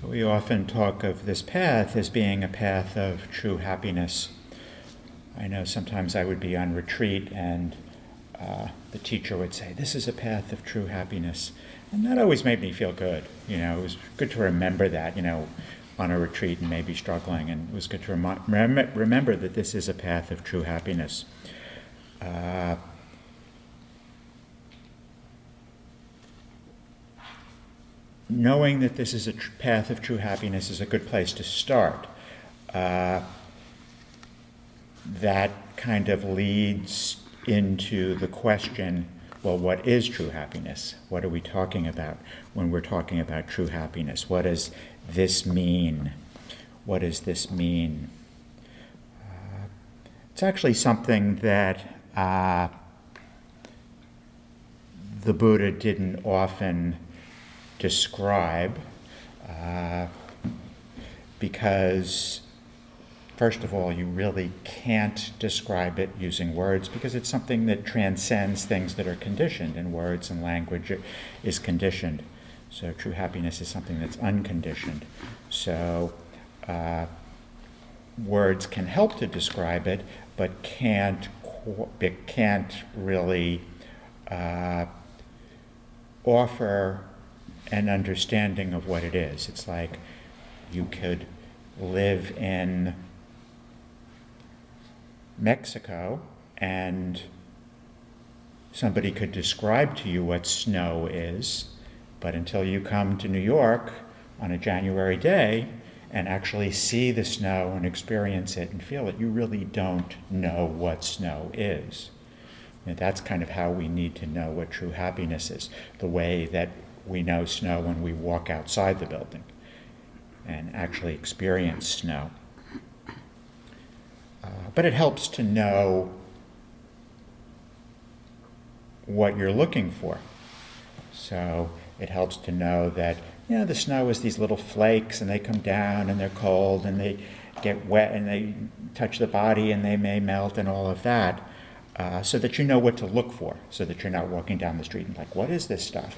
We often talk of this path as being a path of true happiness. I know sometimes I would be on retreat and the teacher would say, "This is a path of true happiness." And that always made me feel good. It was good to remember that, on a retreat and maybe struggling. And it was good to remember that this is a path of true happiness. Knowing that this is a path of true happiness is a good place to start. That kind of leads into the question, well, what is true happiness? What are we talking about when we're talking about true happiness? What does this mean? What does this mean? It's actually something that the Buddha didn't often describe because, first of all, you really can't describe it using words because it's something that transcends things that are conditioned, and words and language is conditioned. So true happiness is something that's unconditioned. So words can help to describe it, but can't really offer an understanding of what it is. It's like you could live in Mexico and somebody could describe to you what snow is, but until you come to New York on a January day and actually see the snow and experience it and feel it, you really don't know what snow is. And that's kind of how we need to know what true happiness is, the way that we know snow when we walk outside the building and actually experience snow. But it helps to know what you're looking for. So it helps to know that, the snow is these little flakes and they come down and they're cold and they get wet and they touch the body and they may melt and all of that, so that you know what to look for, so that you're not walking down the street and like, what is this stuff?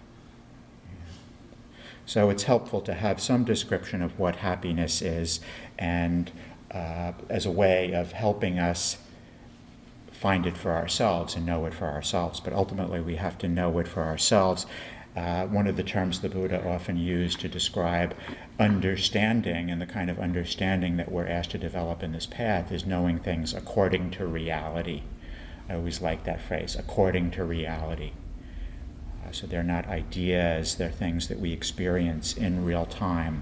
So it's helpful to have some description of what happiness is, and as a way of helping us find it for ourselves and know it for ourselves. But ultimately we have to know it for ourselves. One of the terms the Buddha often used to describe understanding, and the kind of understanding that we're asked to develop in this path, is knowing things according to reality. I always like that phrase, according to reality. So they're not ideas, they're things that we experience in real time.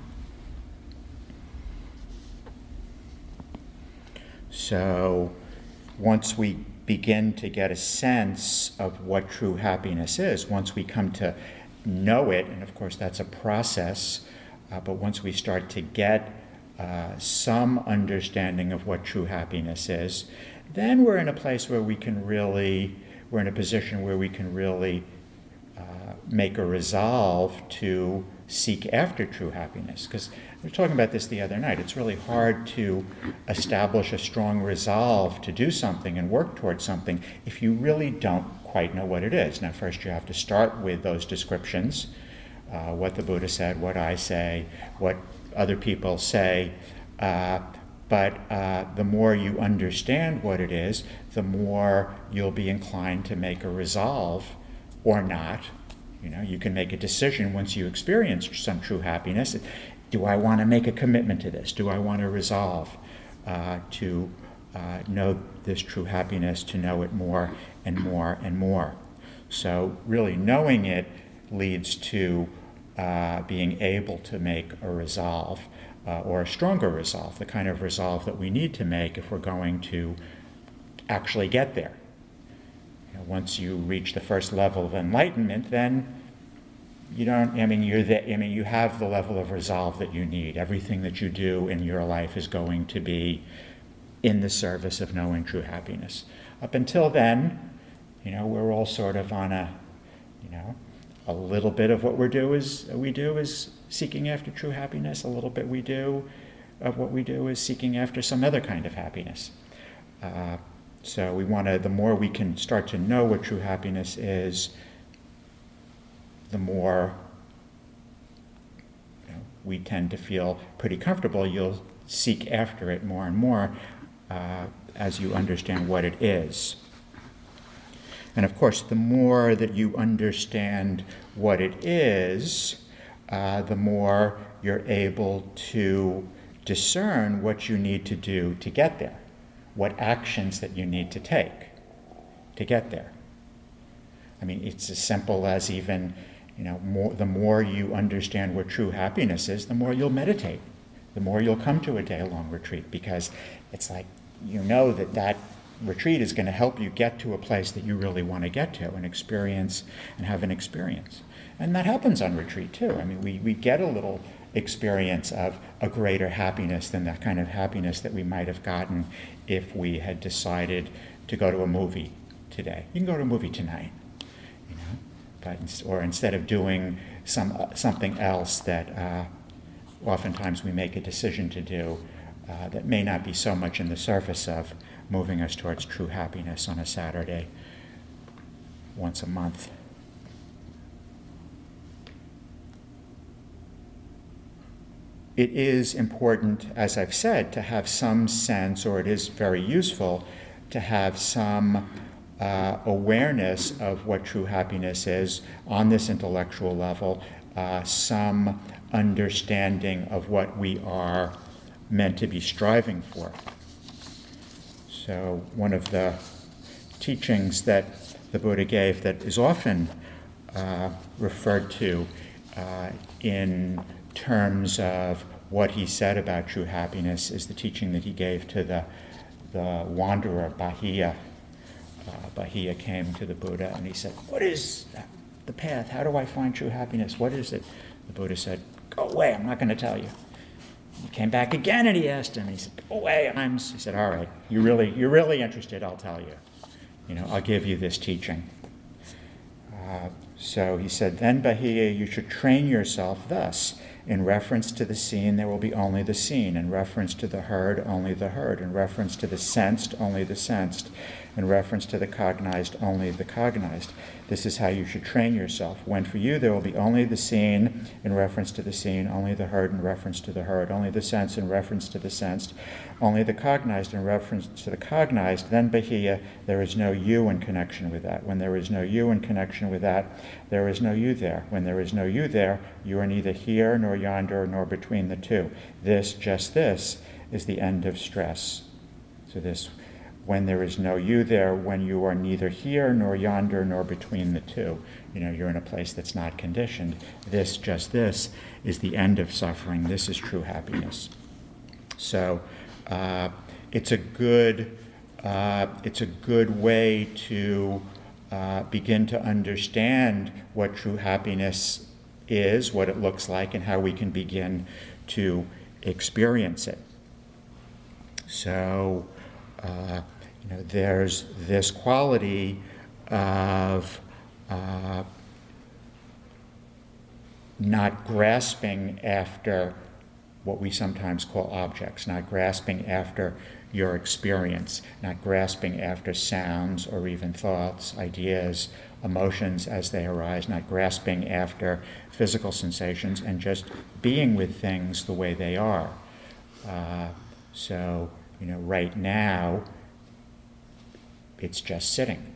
So once we begin to get a sense of what true happiness is, once we come to know it, and of course that's a process, but once we start to get some understanding of what true happiness is, then we're in a place where we're in a position where we can really make a resolve to seek after true happiness. Because we were talking about this the other night. It's really hard to establish a strong resolve to do something and work towards something if you really don't quite know what it is. Now, first you have to start with those descriptions, what the Buddha said, what I say, what other people say. But the more you understand what it is, the more you'll be inclined to make a resolve or not. You can make a decision once you experience some true happiness. Do I want to make a commitment to this? Do I want to resolve to know this true happiness, to know it more and more and more? So really knowing it leads to being able to make a resolve, or a stronger resolve, the kind of resolve that we need to make if we're going to actually get there. Once you reach the first level of enlightenment, then you have the level of resolve that you need. Everything that you do in your life is going to be in the service of knowing true happiness. Up until then, we're all sort of on a little bit of what we do is seeking after true happiness. A little bit of what we do is seeking after some other kind of happiness. So the more we can start to know what true happiness is, the more we tend to feel pretty comfortable, you'll seek after it more and more as you understand what it is. And of course, the more that you understand what it is, the more you're able to discern what you need to do to get there, what actions that you need to take to get there. I mean, it's as simple as even, the more you understand what true happiness is, the more you'll meditate, the more you'll come to a day-long retreat, because it's like, that retreat is going to help you get to a place that you really want to get to and experience and have an experience. And that happens on retreat too. I mean, we get a little experience of a greater happiness than that kind of happiness that we might have gotten if we had decided to go to a movie today. You can go to a movie tonight, or instead of doing something else that oftentimes we make a decision to do that may not be so much in the surface of moving us towards true happiness on a Saturday once a month. It is important, as I've said, to have some sense, or it is very useful to have some awareness of what true happiness is on this intellectual level, some understanding of what we are meant to be striving for. So one of the teachings that the Buddha gave that is often referred to in terms of what he said about true happiness is the teaching that he gave to the wanderer Bahiya. Bahiya came to the Buddha and he said, "What is the path? How do I find true happiness? What is it?" The Buddha said, "Go away, I'm not going to tell you." He came back again and he asked him, and he said, "Go away." He said, "All right, you're really interested, I'll tell you. I'll give you this teaching." So he said, "Then, Bahiya, you should train yourself thus. In reference to the seen, there will be only the seen. In reference to the heard, only the heard. In reference to the sensed, only the sensed. In reference to the cognized, only the cognized. This is how you should train yourself. When for you there will be only the seen, in reference to the seen, only the heard in reference to the heard, only the sense in reference to the sensed, only the cognized in reference to the cognized, then, Bahiya, there is no you in connection with that. When there is no you in connection with that, there is no you there. When there is no you there, you are neither here nor yonder nor between the two. This, just this, is the end of stress." So this, when there is no you there, when you are neither here nor yonder nor between the two, you're in a place that's not conditioned. This, just this, is the end of suffering. This is true happiness. So it's a good way to begin to understand what true happiness is, what it looks like, and how we can begin to experience it. So there's this quality of not grasping after what we sometimes call objects, not grasping after your experience, not grasping after sounds or even thoughts, ideas, emotions as they arise, not grasping after physical sensations, and just being with things the way they are. So right now, it's just sitting.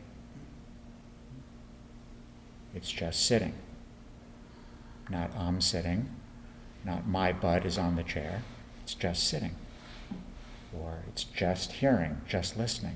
It's just sitting. Not I'm sitting, not my butt is on the chair. It's just sitting. Or it's just hearing, just listening.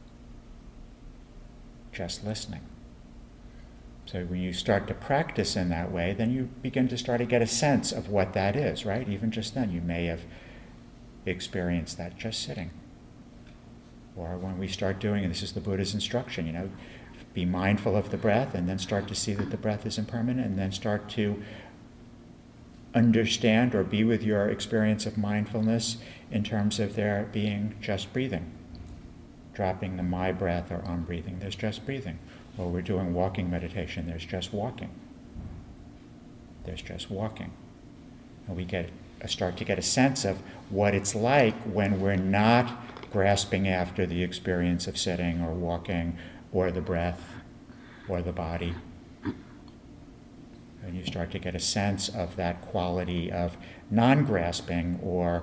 Just listening. So when you start to practice in that way, then you begin to get a sense of what that is, right? Even just then, you may have experienced that just sitting. Or when we start doing, and this is the Buddha's instruction, be mindful of the breath, and then start to see that the breath is impermanent, and then start to understand or be with your experience of mindfulness in terms of there being just breathing. Dropping the my breath or I'm breathing, there's just breathing. Or we're doing walking meditation, there's just walking. There's just walking. And we start to get a sense of what it's like when we're not grasping after the experience of sitting or walking or the breath or the body. And you start to get a sense of that quality of non-grasping or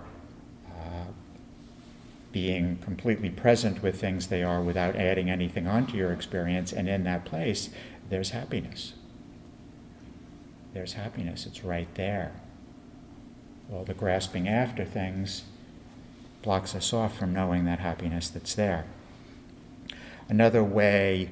being completely present with things they are without adding anything onto your experience, and in that place, there's happiness. There's happiness, it's right there. All the grasping after things blocks us off from knowing that happiness that's there. Another way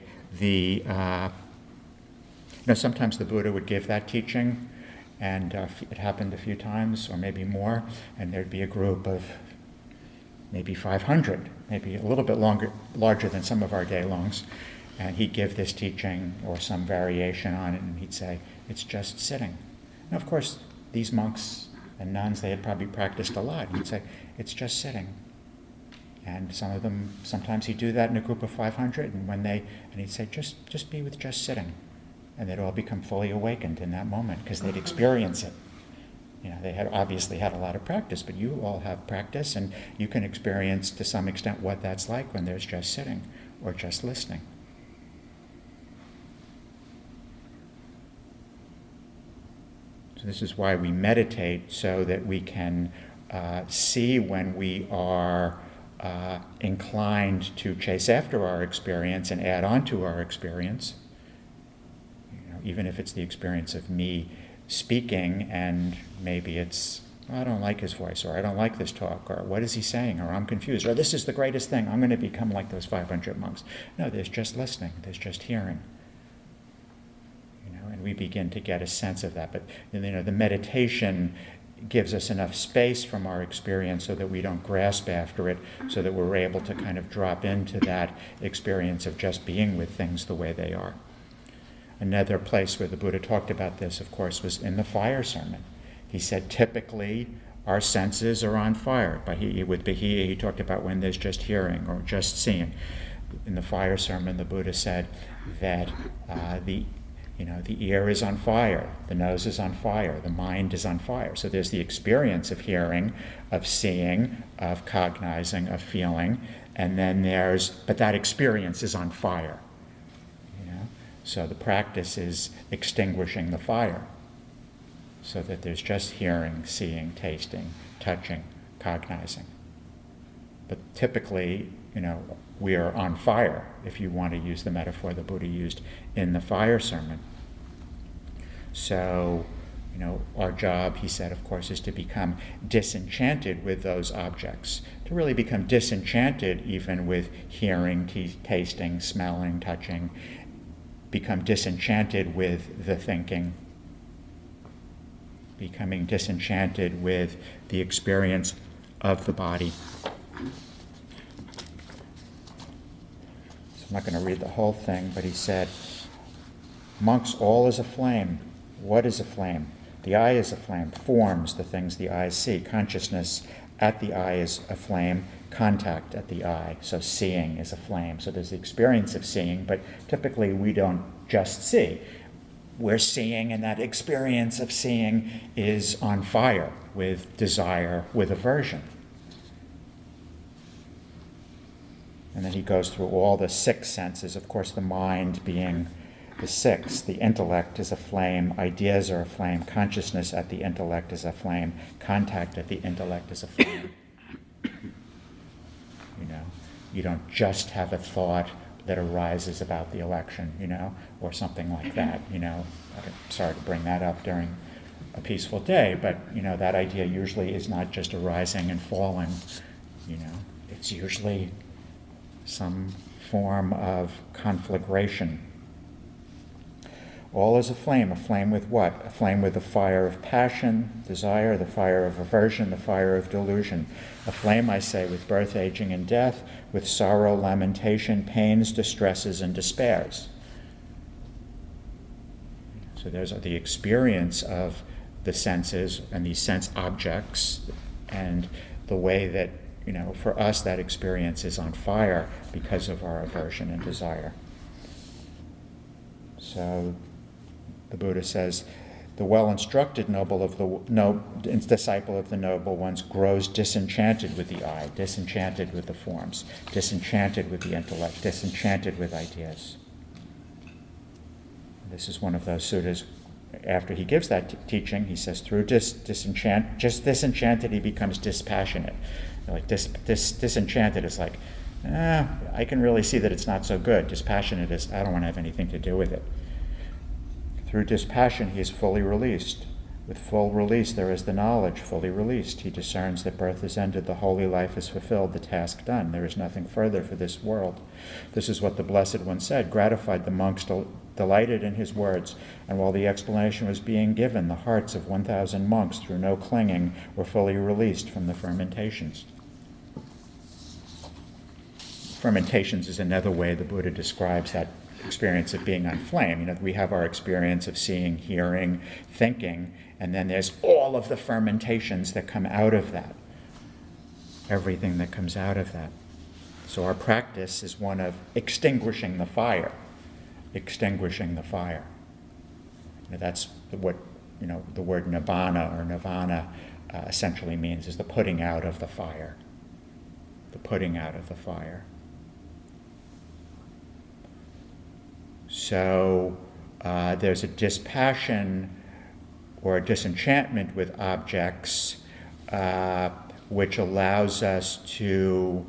sometimes the Buddha would give that teaching, and it happened a few times, or maybe more, and there'd be a group of maybe 500, maybe a little bit larger than some of our day-longs, and he'd give this teaching or some variation on it, and he'd say, it's just sitting. And of course, these monks and nuns, they had probably practiced a lot. He'd say, it's just sitting. And some of them, sometimes he'd do that in a group of 500, and he'd say, just be with just sitting. And they'd all become fully awakened in that moment, because they'd experience it. They had obviously had a lot of practice, but you all have practice, and you can experience to some extent what that's like when there's just sitting or just listening. So this is why we meditate, so that we can see when we are inclined to chase after our experience and add on to our experience. Even if it's the experience of me speaking, and maybe it's, I don't like his voice, or I don't like this talk, or what is he saying, or I'm confused, or this is the greatest thing, I'm going to become like those 500 monks. No, there's just listening, there's just hearing. And we begin to get a sense of that. But the meditation gives us enough space from our experience so that we don't grasp after it, so that we're able to kind of drop into that experience of just being with things the way they are. Another place where the Buddha talked about this, of course, was in the fire sermon. He said typically our senses are on fire. With Bahiya, he talked about when there's just hearing or just seeing. In the fire sermon, the Buddha said that the ear is on fire, the nose is on fire, the mind is on fire. So there's the experience of hearing, of seeing, of cognizing, of feeling, and then but that experience is on fire. So the practice is extinguishing the fire, so that there's just hearing, seeing, tasting, touching, cognizing. But typically, we are on fire, if you want to use the metaphor the Buddha used in the fire sermon. So, our job, he said, of course, is to become disenchanted with those objects, to really become disenchanted even with hearing, tasting, smelling, touching, become disenchanted with the thinking, becoming disenchanted with the experience of the body. So I'm not going to read the whole thing, but he said, monks, all is a flame. What is a flame? The eye is a flame, forms the things the eyes see. Consciousness at the eye is a flame, contact at the eye. So seeing is a flame. So there's the experience of seeing, but typically we don't just see. We're seeing, and that experience of seeing is on fire with desire, with aversion. And then he goes through all the six senses, of course, the mind being the sixth. The intellect is a flame, ideas are a flame, consciousness at the intellect is a flame, contact at the intellect is a flame. You don't just have a thought that arises about the election, or something like that, I'm sorry to bring that up during a peaceful day, but, that idea usually is not just arising and falling, it's usually some form of conflagration. All is a flame with what? A flame with the fire of passion, desire, the fire of aversion, the fire of delusion. A flame, I say, with birth, aging, and death, with sorrow, lamentation, pains, distresses, and despairs. So there's the experience of the senses and these sense objects, and the way that, for us that experience is on fire because of our aversion and desire. So the Buddha says, the well-instructed disciple of the noble ones grows disenchanted with the eye, disenchanted with the forms, disenchanted with the intellect, disenchanted with ideas. This is one of those suttas after he gives that teaching, he says, through disenchanted, he becomes dispassionate. Like disenchanted is like, I can really see that it's not so good. Dispassionate is, I don't want to have anything to do with it. Through dispassion, he is fully released. With full release, there is the knowledge, fully released. He discerns that birth is ended, the holy life is fulfilled, the task done. There is nothing further for this world. This is what the Blessed One said. Gratified, the monks delighted in his words, and while the explanation was being given, the hearts of 1,000 monks, through no clinging, were fully released from the fermentations. Fermentations is another way the Buddha describes that experience of being on flame. We have our experience of seeing, hearing, thinking, and then there's all of the fermentations that come out of that. Everything that comes out of that. So our practice is one of extinguishing the fire. Extinguishing the fire. That's what the word nibbana or nirvana essentially means, is the putting out of the fire. The putting out of the fire. So there's a dispassion or a disenchantment with objects, which allows us to,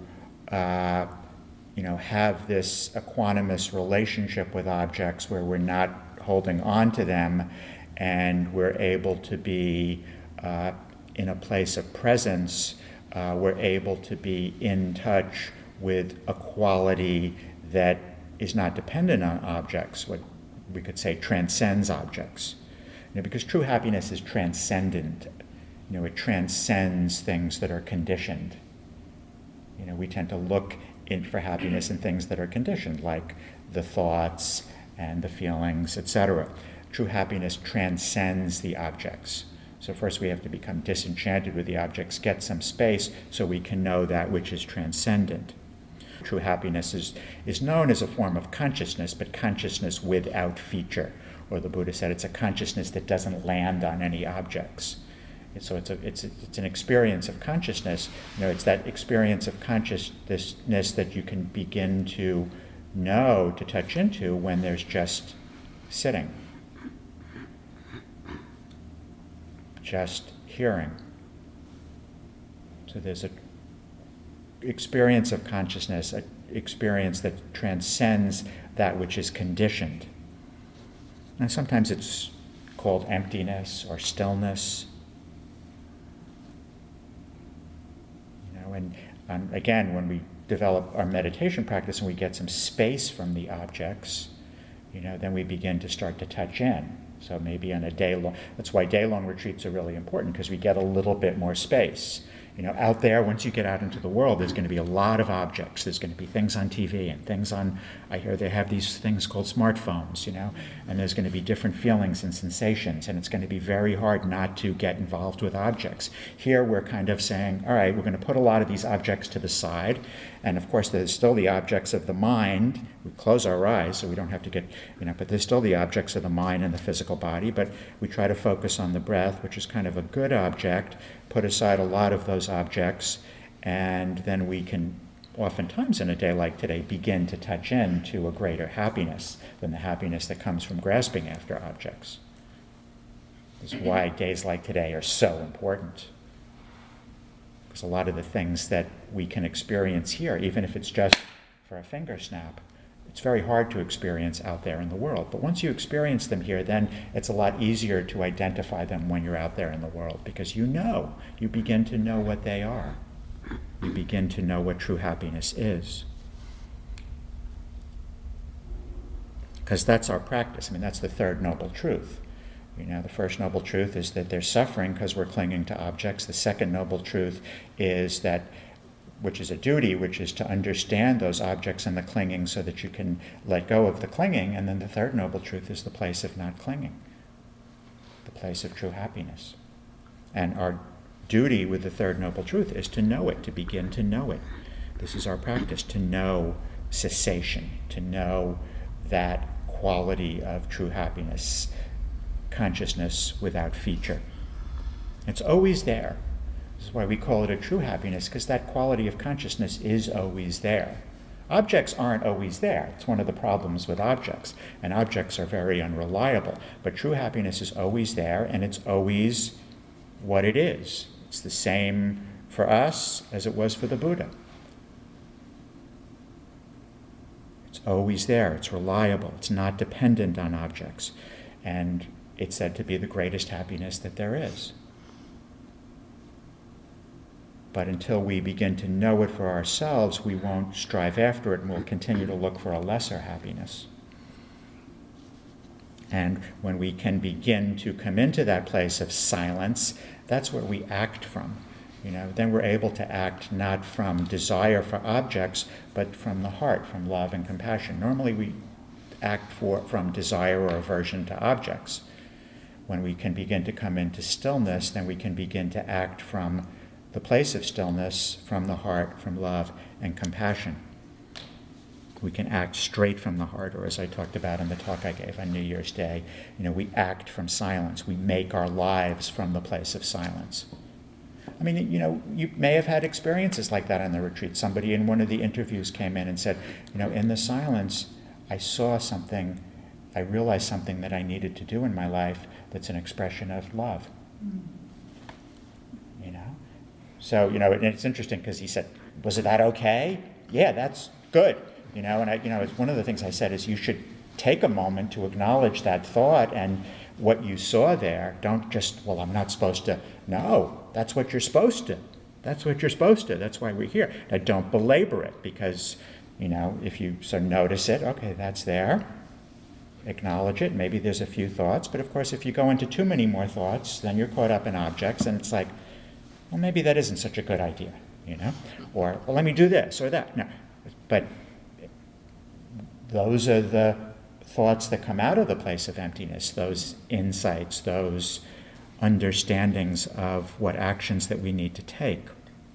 have this equanimous relationship with objects where we're not holding on to them, and we're able to be in a place of presence. We're able to be in touch with a quality that is not dependent on objects, what we could say transcends objects. Because true happiness is transcendent. It transcends things that are conditioned. We tend to look for happiness in things that are conditioned, like the thoughts and the feelings, etc. True happiness transcends the objects. So first we have to become disenchanted with the objects, get some space so we can know that which is transcendent. True happiness is known as a form of consciousness, but consciousness without feature. Or the Buddha said it's a consciousness that doesn't land on any objects. And so it's an experience of consciousness. It's that experience of consciousness that you can begin to know, to touch into, when there's just sitting, just hearing. So there's an experience of consciousness, an experience that transcends that which is conditioned. And sometimes it's called emptiness or stillness. And again, when we develop our meditation practice and we get some space from the objects, then we begin to start to touch in. So maybe on a day-long, that's why day-long retreats are really important, because we get a little bit more space. Out there, once you get out into the world, there's going to be a lot of objects. There's going to be things on TV and things on, I hear they have these things called smartphones, and there's going to be different feelings and sensations, and it's going to be very hard not to get involved with objects. Here, we're kind of saying, all right, we're going to put a lot of these objects to the side, and of course, there's still the objects of the mind. We close our eyes so we don't have to get, but there's still the objects of the mind and the physical body, but we try to focus on the breath, which is kind of a good object, put aside a lot of those objects, and then we can, oftentimes in a day like today, begin to touch into a greater happiness than the happiness that comes from grasping after objects. This is why days like today are so important. Because a lot of the things that we can experience here, even if it's just for a finger snap, it's very hard to experience out there in the world. But once you experience them here, then it's a lot easier to identify them when you're out there in the world, because you begin to know what they are. You begin to know what true happiness is. Because that's our practice. That's the third noble truth. The first noble truth is that there's suffering because we're clinging to objects. The second noble truth is that, which is a duty, which is to understand those objects and the clinging so that you can let go of the clinging. And then the third noble truth is the place of not clinging, the place of true happiness. And our duty with the third noble truth is to know it, to begin to know it. This is our practice, to know cessation, to know that quality of true happiness, consciousness without feature. It's always there. This is why we call it a true happiness, because that quality of consciousness is always there. Objects aren't always there. It's one of the problems with objects. And objects are very unreliable. But true happiness is always there, and it's always what it is. It's the same for us as it was for the Buddha. It's always there. It's reliable. It's not dependent on objects. And it's said to be the greatest happiness that there is. But until we begin to know it for ourselves, we won't strive after it, and we'll continue to look for a lesser happiness. And when we can begin to come into that place of silence, that's where we act from. Then we're able to act not from desire for objects, but from the heart, from love and compassion. Normally we act from desire or aversion to objects. When we can begin to come into stillness, then we can begin to act from the place of stillness, from the heart, from love and compassion. We can act straight from the heart, or as I talked about in the talk I gave on New Year's Day, we act from silence. We make our lives from the place of silence. I mean, you may have had experiences like that on the retreat. Somebody in one of the interviews came in and said, in the silence, I saw something, I realized something that I needed to do in my life that's an expression of love. So, and it's interesting because he said, was that okay? Yeah, that's good. And it's one of the things I said is you should take a moment to acknowledge that thought and what you saw there. Don't just, I'm not supposed to. No, that's what you're supposed to. That's what you're supposed to. That's why we're here. Now, don't belabor it because, if you notice it, okay, that's there. Acknowledge it. Maybe there's a few thoughts. But of course, if you go into too many more thoughts, then you're caught up in objects and it's like, well, maybe that isn't such a good idea, Or, well, let me do this or that. No, but those are the thoughts that come out of the place of emptiness, those insights, those understandings of what actions that we need to take.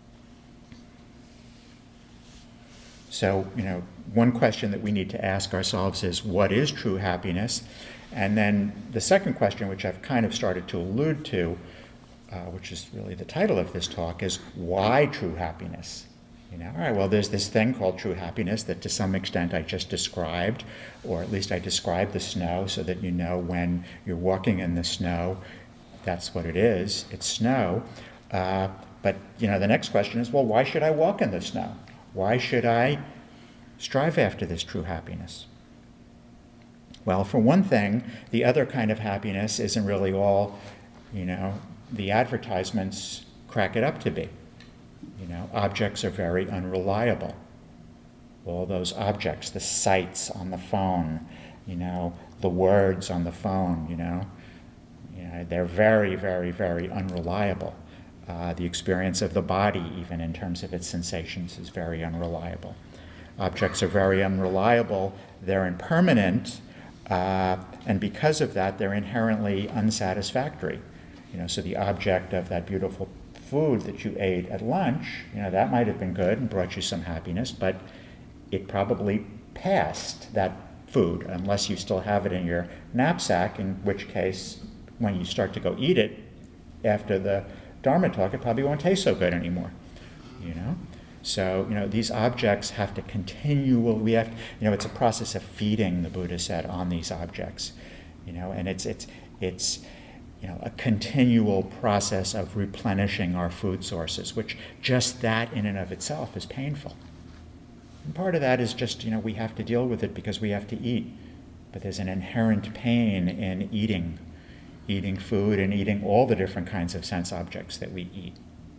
So, one question that we need to ask ourselves is, what is true happiness? And then the second question, which I've kind of started to allude to, which is really the title of this talk, is why true happiness? All right, well, there's this thing called true happiness that to some extent I just described, or at least I described the snow so that when you're walking in the snow, that's what it is. It's snow. But, the next question is, well, why should I walk in the snow? Why should I strive after this true happiness? Well, for one thing, the other kind of happiness isn't really all, the advertisements crack it up to be. Objects are very unreliable. All those objects, the sights on the phone, the words on the phone, they're very, very, very unreliable. The experience of the body, even in terms of its sensations, is very unreliable. Objects are very unreliable. They're impermanent, and because of that, they're inherently unsatisfactory. So the object of that beautiful food that you ate at lunch, that might have been good and brought you some happiness, but it probably passed that food unless you still have it in your knapsack, in which case, when you start to go eat it after the Dharma talk, it probably won't taste so good anymore, So, these objects have to it's a process of feeding, the Buddha said, on these objects, and it's a continual process of replenishing our food sources, which just that in and of itself is painful. And part of that is just, we have to deal with it because we have to eat. But there's an inherent pain in eating food and eating all the different kinds of sense objects that we eat.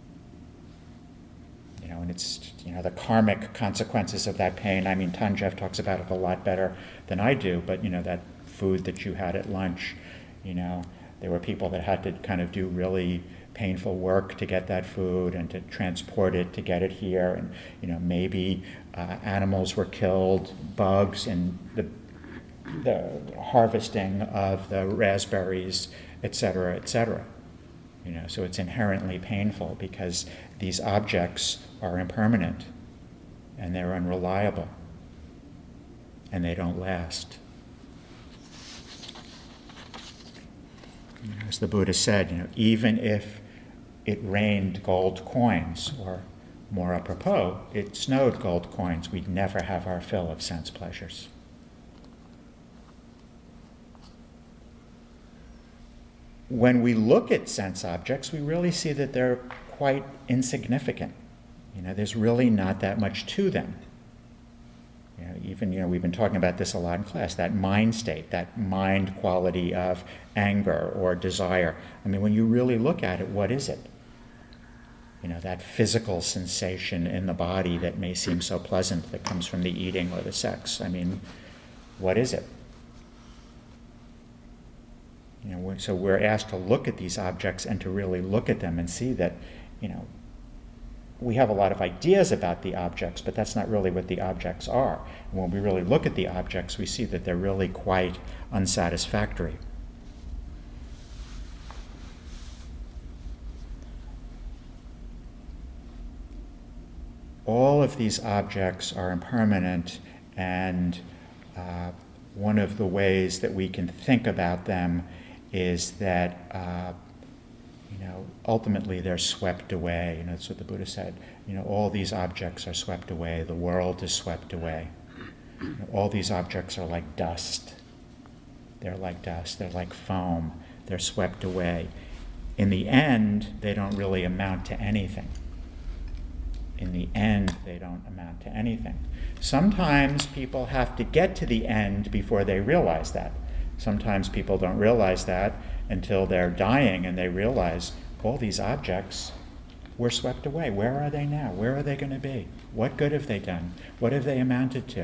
And it's, the karmic consequences of that pain. I mean, Tanjev talks about it a lot better than I do, but, that food that you had at lunch, there were people that had to kind of do really painful work to get that food and to transport it, to get it here. And, maybe animals were killed, bugs, and the harvesting of the raspberries, et cetera, et cetera. So it's inherently painful because these objects are impermanent and they're unreliable and they don't last. As the Buddha said, even if it rained gold coins or more apropos, it snowed gold coins. We'd never have our fill of sense pleasures. When we look at sense objects, we really see that they're quite insignificant. There's really not that much to them. Even, we've been talking about this a lot in class, that mind state, that mind quality of anger or desire. When you really look at it, what is it? That physical sensation in the body that may seem so pleasant that comes from the eating or the sex. What is it? So we're asked to look at these objects and to really look at them and see that, we have a lot of ideas about the objects, but that's not really what the objects are. And when we really look at the objects, we see that they're really quite unsatisfactory. All of these objects are impermanent, and one of the ways that we can think about them is that ultimately they're swept away. That's what the Buddha said. All these objects are swept away. The world is swept away. All these objects are like dust. They're like dust. They're like foam. They're swept away. In the end, they don't really amount to anything. In the end, they don't amount to anything. Sometimes people have to get to the end before they realize that. Sometimes people don't realize that until they're dying and they realize all these objects were swept away. Where are they now? Where are they going to be? What good have they done? What have they amounted to?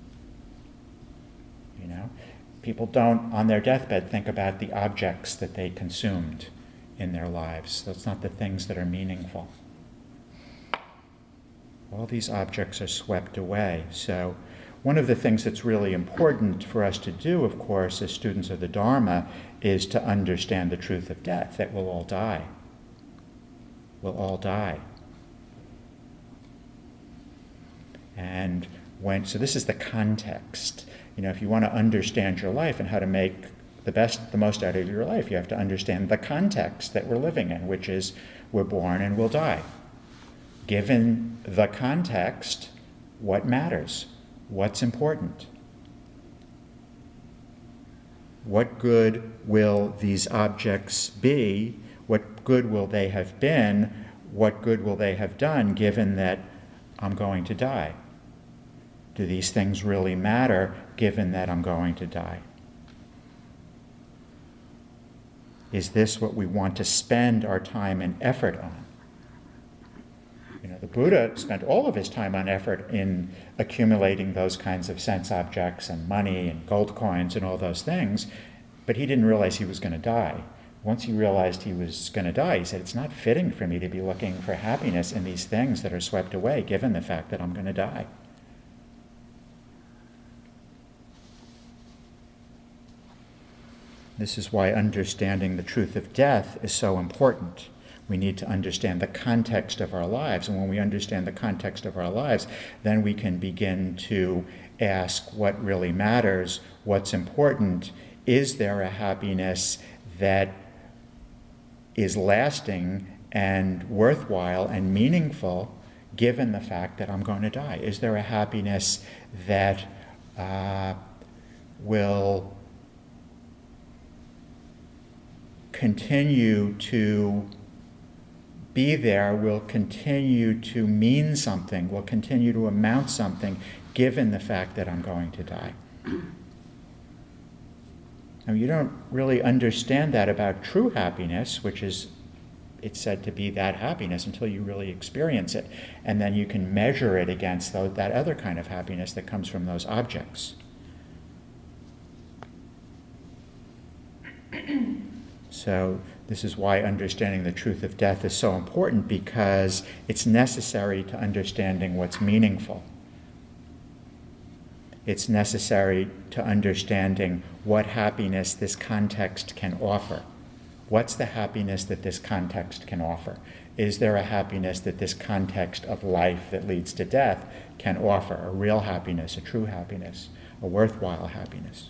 People don't, on their deathbed, think about the objects that they consumed in their lives. That's not the things that are meaningful. All these objects are swept away. So one of the things that's really important for us to do, of course, as students of the Dharma, is to understand the truth of death, that we'll all die. We'll all die. And so this is the context. If you want to understand your life and how to make the most out of your life, you have to understand the context that we're living in, which is we're born and we'll die. Given the context, what matters? What's important? What good will these objects be? What good will they have been? What good will they have done given that I'm going to die? Do these things really matter given that I'm going to die? Is this what we want to spend our time and effort on? The Buddha spent all of his time and effort in accumulating those kinds of sense objects and money and gold coins and all those things, but he didn't realize he was going to die. Once he realized he was going to die, he said, it's not fitting for me to be looking for happiness in these things that are swept away, given the fact that I'm going to die. This is why understanding the truth of death is so important. We need to understand the context of our lives. And when we understand the context of our lives, then we can begin to ask what really matters, what's important. Is there a happiness that is lasting and worthwhile and meaningful given the fact that I'm going to die? Is there a happiness that will continue to be there, will continue to mean something, will continue to amount something, given the fact that I'm going to die? Now, you don't really understand that about true happiness, which is, it's said to be that happiness, until you really experience it. And then you can measure it against that other kind of happiness that comes from those objects. So this is why understanding the truth of death is so important, because it's necessary to understanding what's meaningful. It's necessary to understanding what happiness this context can offer. What's the happiness that this context can offer? Is there a happiness that this context of life that leads to death can offer? A real happiness, a true happiness, a worthwhile happiness?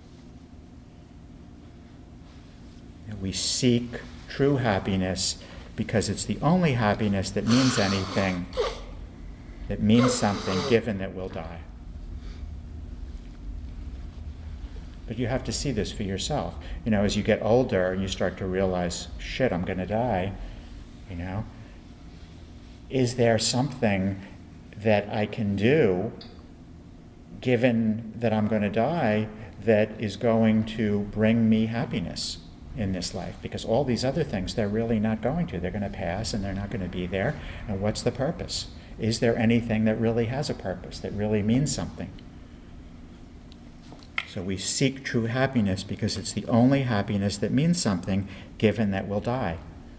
We seek true happiness because it's the only happiness that means anything, that means something, given that we'll die. But you have to see this for yourself. As you get older and you start to realize, shit, I'm going to die, is there something that I can do, given that I'm going to die, that is going to bring me happiness in this life? Because all these other things, they're really not going to. They're going to pass and they're not going to be there. And what's the purpose? Is there anything that really has a purpose, that really means something? So we seek true happiness because it's the only happiness that means something, given that we'll die.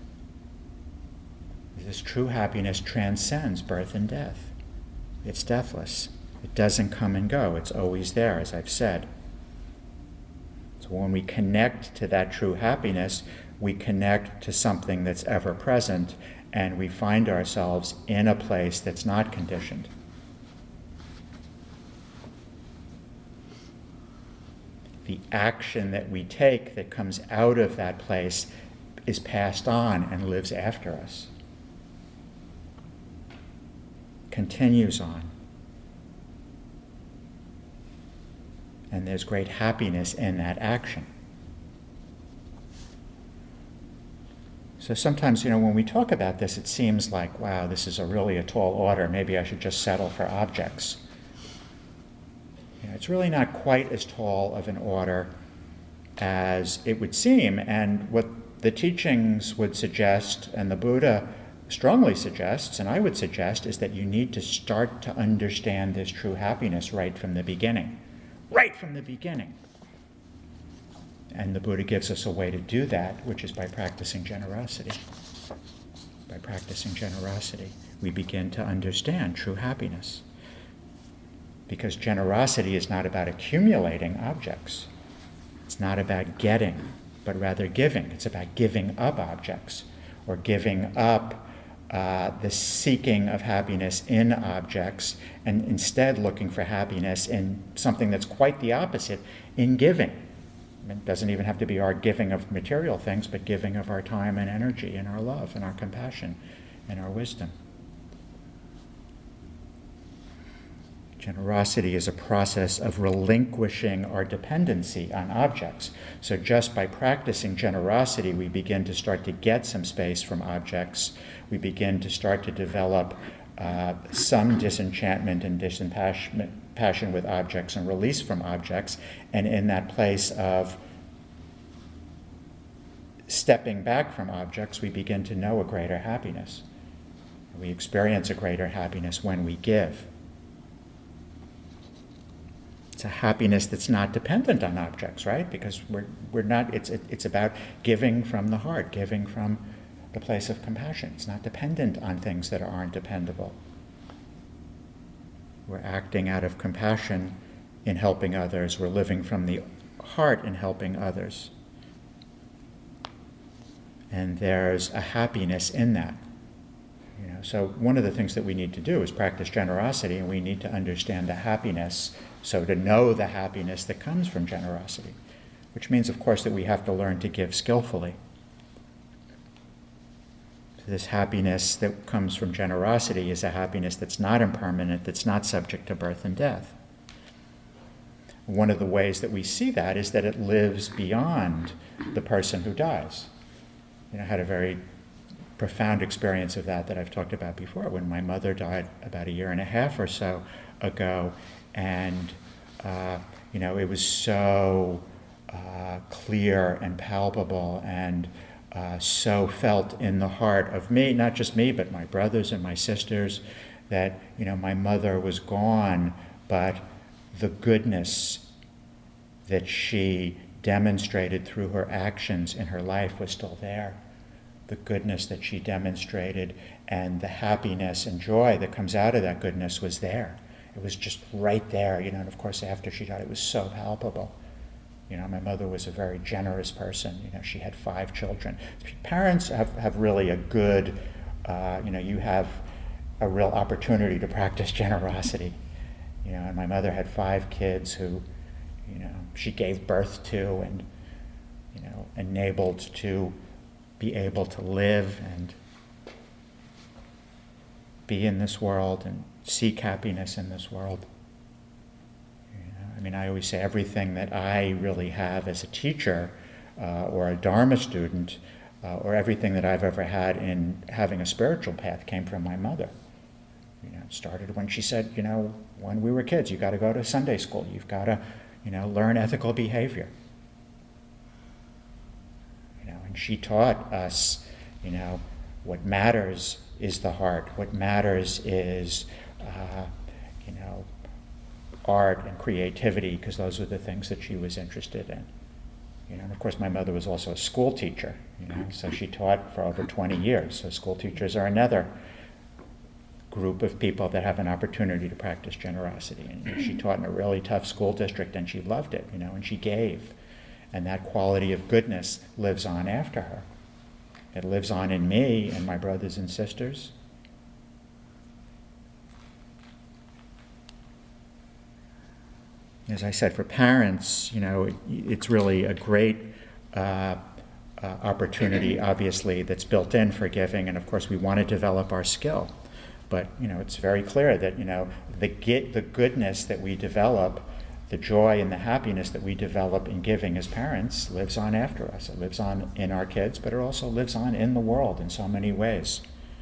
This true happiness transcends birth and death. It's deathless. It doesn't come and go. It's always there, as I've said. So when we connect to that true happiness, we connect to something that's ever present, and we find ourselves in a place that's not conditioned. The action that we take that comes out of that place is passed on and lives after us. Continues on. And there's great happiness in that action. So sometimes, when we talk about this, it seems like, wow, this is really a tall order. Maybe I should just settle for objects. It's really not quite as tall of an order as it would seem. And what the teachings would suggest, and the Buddha strongly suggests, and I would suggest, is that you need to start to understand this true happiness right from the beginning. Right from the beginning. And the Buddha gives us a way to do that, which is by practicing generosity. By practicing generosity, we begin to understand true happiness. Because generosity is not about accumulating objects. It's not about getting, but rather giving. It's about giving up objects, or giving up the seeking of happiness in objects, and instead looking for happiness in something that's quite the opposite, in giving. It doesn't even have to be our giving of material things, but giving of our time and energy and our love and our compassion and our wisdom. Generosity is a process of relinquishing our dependency on objects. So just by practicing generosity, we begin to start to get some space from objects. We begin to start to develop some disenchantment and passion with objects and release from objects. And in that place of stepping back from objects, we begin to know a greater happiness. We experience a greater happiness when we give. It's a happiness that's not dependent on objects, right? Because we're not. It's about giving from the heart, giving from the place of compassion. It's not dependent on things that aren't dependable. We're acting out of compassion in helping others. We're living from the heart in helping others. And there's a happiness in that. So one of the things that we need to do is practice generosity, and we need to understand the happiness. So to know the happiness that comes from generosity, which means, of course, that we have to learn to give skillfully. So this happiness that comes from generosity is a happiness that's not impermanent, that's not subject to birth and death. One of the ways that we see that is that it lives beyond the person who dies. I had a very profound experience of that I've talked about before, when my mother died about 1.5 years or so ago, and it was so clear and palpable and so felt in the heart of me, not just me, but my brothers and my sisters, that my mother was gone, but the goodness that she demonstrated through her actions in her life was still there. The goodness that she demonstrated and the happiness and joy that comes out of that goodness was there. It was just right there, and of course after she died it was so palpable. My mother was a very generous person. She had 5 children. Parents have really a good, you have a real opportunity to practice generosity. And my mother had 5 kids who, she gave birth to and, enabled to be able to live and be in this world and seek happiness in this world. I mean, I always say everything that I really have as a teacher or a Dharma student or everything that I've ever had in having a spiritual path came from my mother. It started when she said, when we were kids, you got to go to Sunday school. You've got to, learn ethical behavior. And she taught us, what matters is the heart. What matters is, art and creativity, because those were the things that she was interested in. And of course, my mother was also a school teacher, so she taught for over 20 years. So school teachers are another group of people that have an opportunity to practice generosity. And she taught in a really tough school district, and she loved it, and she gave. And that quality of goodness lives on after her. It lives on in me and my brothers and sisters. As I said, for parents, it's really a great opportunity, obviously, that's built in for giving. And of course, we want to develop our skill. But, it's very clear that, the goodness that we develop, the joy and the happiness that we develop in giving as parents lives on after us. It lives on in our kids, but it also lives on in the world in so many ways.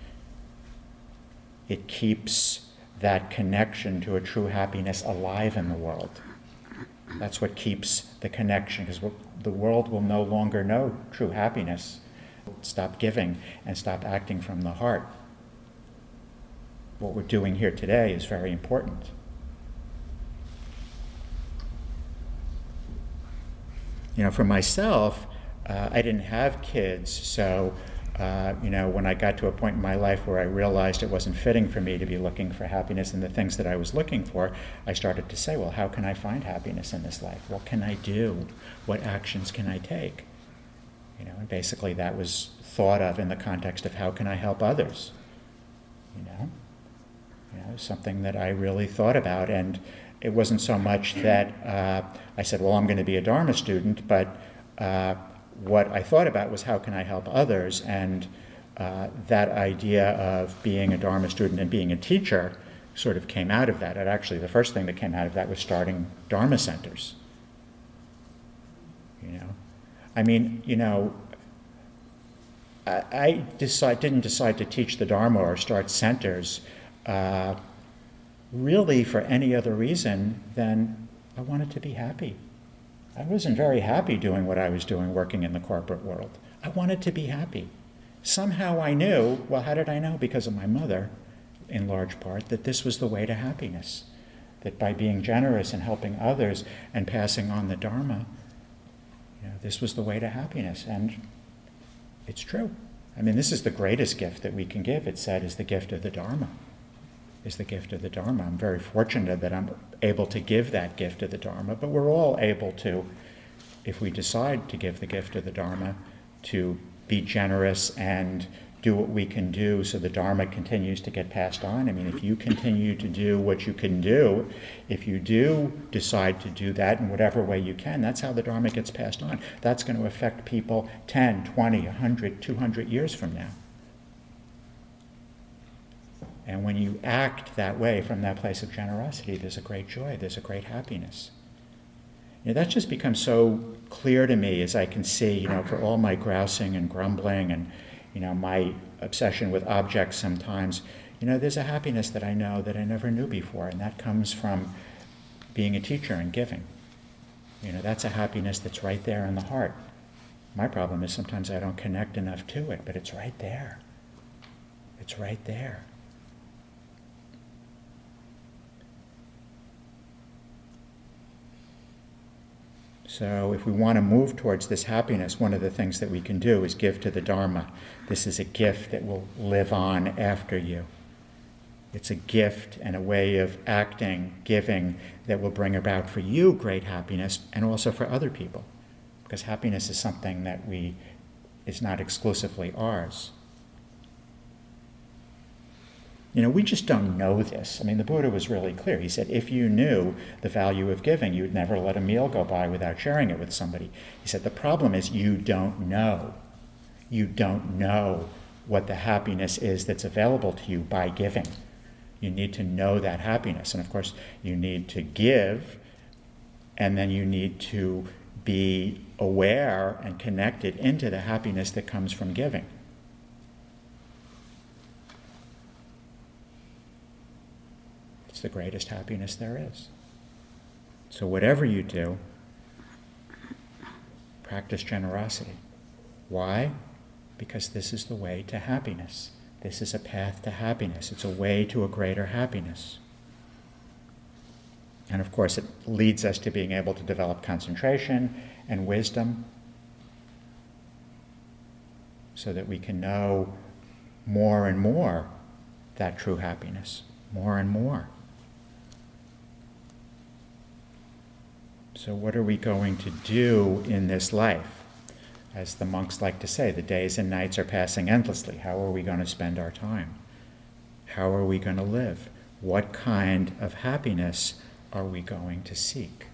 It keeps that connection to a true happiness alive in the world. That's what keeps the connection, because the world will no longer know true happiness. Stop giving and stop acting from the heart. What we're doing here today is very important. For myself, I didn't have kids, so when I got to a point in my life where I realized it wasn't fitting for me to be looking for happiness in the things that I was looking for, I started to say, well, how can I find happiness in this life? What can I do? What actions can I take? And basically that was thought of in the context of how can I help others? Something that I really thought about. And it wasn't so much that I said, well, I'm going to be a Dharma student, but what I thought about was how can I help others, and that idea of being a Dharma student and being a teacher sort of came out of that. And actually, the first thing that came out of that was starting Dharma centers. I didn't decide to teach the Dharma or start centers really for any other reason than I wanted to be happy. I wasn't very happy doing what I was doing, working in the corporate world. I wanted to be happy. Somehow I knew, well, how did I know? Because of my mother, in large part, that this was the way to happiness. That by being generous and helping others and passing on the Dharma, this was the way to happiness. And it's true. This is the greatest gift that we can give. It's said is the gift of the Dharma. Is the gift of the Dharma. I'm very fortunate that I'm able to give that gift of the Dharma, but we're all able to, if we decide to give the gift of the Dharma, to be generous and do what we can do so the Dharma continues to get passed on. If you continue to do what you can do, if you do decide to do that in whatever way you can, that's how the Dharma gets passed on. That's going to affect people 10, 20, 100, 200 years from now. And when you act that way from that place of generosity, there's a great joy, there's a great happiness. That's just become so clear to me as I can see, for all my grousing and grumbling and, my obsession with objects sometimes, there's a happiness that I know that I never knew before, and that comes from being a teacher and giving. That's a happiness that's right there in the heart. My problem is sometimes I don't connect enough to it, but it's right there. It's right there. So if we want to move towards this happiness, one of the things that we can do is give to the Dharma. This is a gift that will live on after you. It's a gift and a way of acting, giving, that will bring about for you great happiness and also for other people. Because happiness is something that is not exclusively ours. We just don't know this. The Buddha was really clear. He said, if you knew the value of giving, you'd never let a meal go by without sharing it with somebody. He said, the problem is you don't know. You don't know what the happiness is that's available to you by giving. You need to know that happiness. And of course, you need to give, and then you need to be aware and connected into the happiness that comes from giving. It's the greatest happiness there is. So whatever you do, practice generosity. Why? Because this is the way to happiness. This is a path to happiness. It's a way to a greater happiness. And of course, it leads us to being able to develop concentration and wisdom so that we can know more and more that true happiness, more and more. So what are we going to do in this life? As the monks like to say, the days and nights are passing endlessly. How are we going to spend our time? How are we going to live? What kind of happiness are we going to seek?